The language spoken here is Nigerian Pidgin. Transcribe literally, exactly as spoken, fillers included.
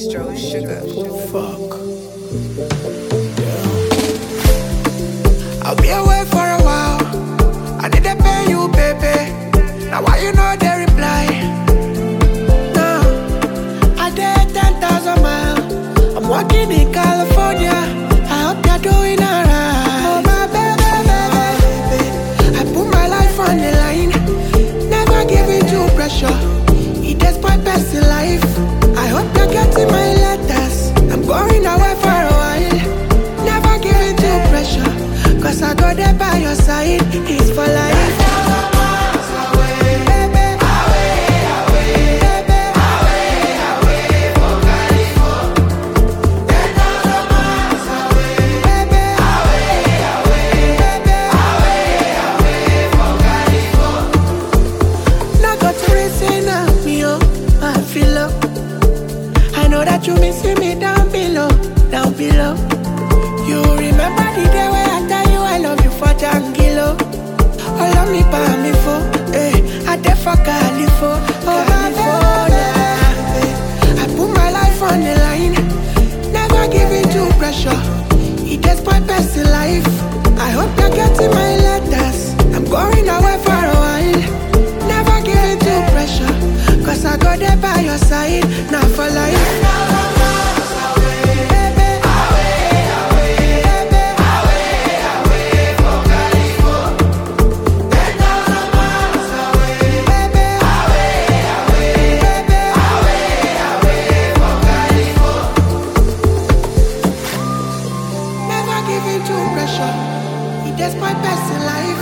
Maestro Sugar. Fuck. Yeah. I'll be away for a while. I need to pay you, baby. Now why you know they reply? No, I did ten thousand miles. I'm walking in California. I hope you're doing alright. Oh my baby, baby, I put my life on the line. Never give it to pressure. It is my best in life. I hope you're getting my letters. I'm going away for a while. Never give it to pressure. Cause I go there by your side. It's for life. That you missing me down below, down below. You remember the day where I tell you I love you for Jangilo? All of me by me for, eh? I did for Califo, oh California. I put my life on the line. Never give it to pressure. It is my best in life. I hope you're getting my letters. I'm going away for a while. Never give it to pressure. Cause I go there by your side, not for life. Never give in to pressure. It is my best in life.